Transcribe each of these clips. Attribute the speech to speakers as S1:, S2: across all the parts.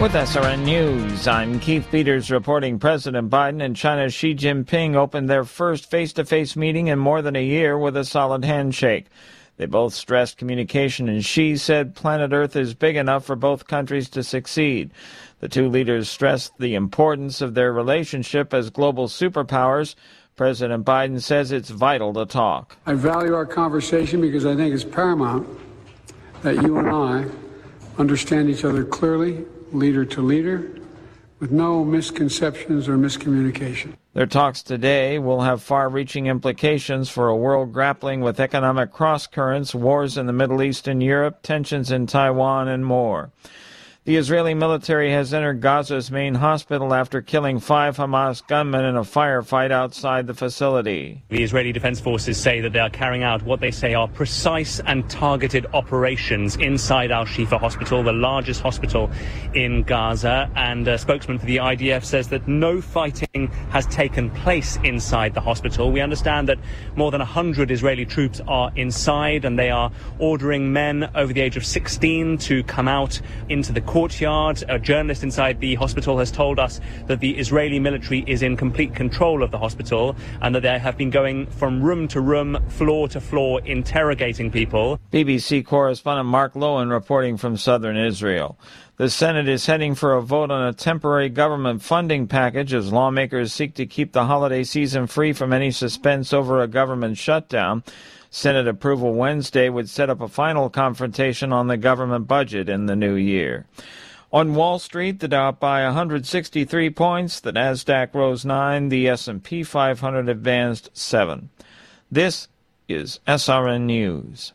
S1: With SRN News, I'm Keith Peters reporting President Biden and China's Xi Jinping opened their first face-to-face meeting in more than a year with a solid handshake. They both stressed communication, and Xi said planet Earth is big enough for both countries to succeed. The two leaders stressed the importance of their relationship as global superpowers. President Biden says it's vital to talk.
S2: I value our conversation because I think it's paramount that you and I understand each other clearly, leader to leader, with no misconceptions or miscommunication.
S1: Their talks today will have far-reaching implications for a world grappling with economic cross-currents, wars in the Middle East and Europe, tensions in Taiwan, and more. The Israeli military has entered Gaza's main hospital after killing 5 Hamas gunmen in a firefight outside the facility.
S3: The Israeli Defense Forces say that they are carrying out what they say are precise and targeted operations inside Al-Shifa Hospital, the largest hospital in Gaza. And a spokesman for the IDF says that no fighting has taken place inside the hospital. We understand that more than 100 Israeli troops are inside, and they are ordering men over the age of 16 to come out into the courtyard. A journalist inside the hospital has told us that the Israeli military is in complete control of the hospital and that they have been going from room to room, floor to floor, interrogating people.
S1: BBC correspondent Mark Lowen reporting from southern Israel. The Senate is heading for a vote on a temporary government funding package as lawmakers seek to keep the holiday season free from any suspense over a government shutdown. Senate approval Wednesday would set up a final confrontation on the government budget in the new year. On Wall Street, the Dow up by 163 points, the Nasdaq rose 9, the S&P 500 advanced 7. This is SRN News.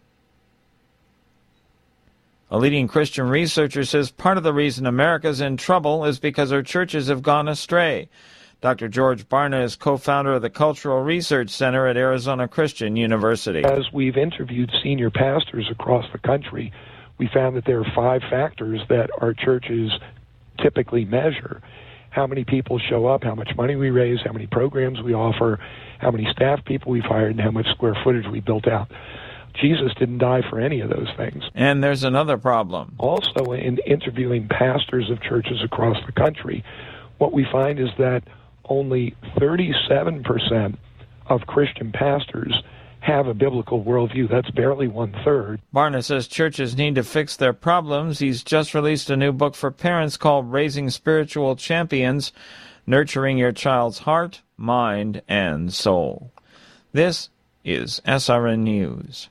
S1: A leading Christian researcher says part of the reason America's in trouble is because our churches have gone astray. Dr. George Barna is co-founder of the Cultural Research Center at Arizona Christian University.
S4: As we've interviewed senior pastors across the country, we found that there are 5 factors that our churches typically measure. How many people show up, how much money we raise, how many programs we offer, how many staff people we've hired, and how much square footage we built out. Jesus didn't die for any of those things.
S1: And there's another problem.
S4: Also, in interviewing pastors of churches across the country, what we find is that only 37% of Christian pastors have a biblical worldview. That's barely 1/3.
S1: Barna says churches need to fix their problems. He's just released a new book for parents called Raising Spiritual Champions, Nurturing Your Child's Heart, Mind, and Soul. This is SRN News.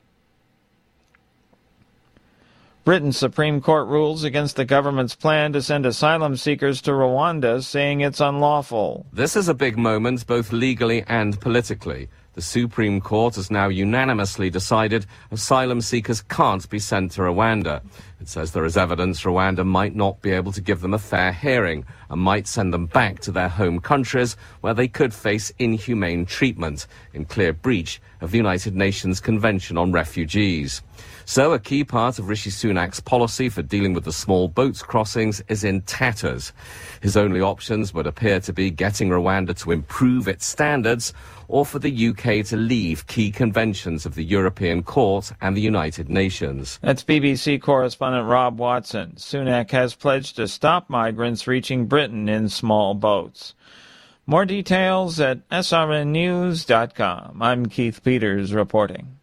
S1: Britain's Supreme Court rules against the government's plan to send asylum seekers to Rwanda, saying it's unlawful.
S5: This is a big moment, both legally and politically. The Supreme Court has now unanimously decided asylum seekers can't be sent to Rwanda. It says there is evidence Rwanda might not be able to give them a fair hearing and might send them back to their home countries where they could face inhumane treatment, in clear breach of the United Nations Convention on Refugees. So a key part of Rishi Sunak's policy for dealing with the small boats crossings is in tatters. His only options would appear to be getting Rwanda to improve its standards or for the UK to leave key conventions of the European Court and the United Nations.
S1: That's BBC correspondent Rob Watson. Sunak has pledged to stop migrants reaching Britain in small boats. More details at srnnews.com. I'm Keith Peters reporting.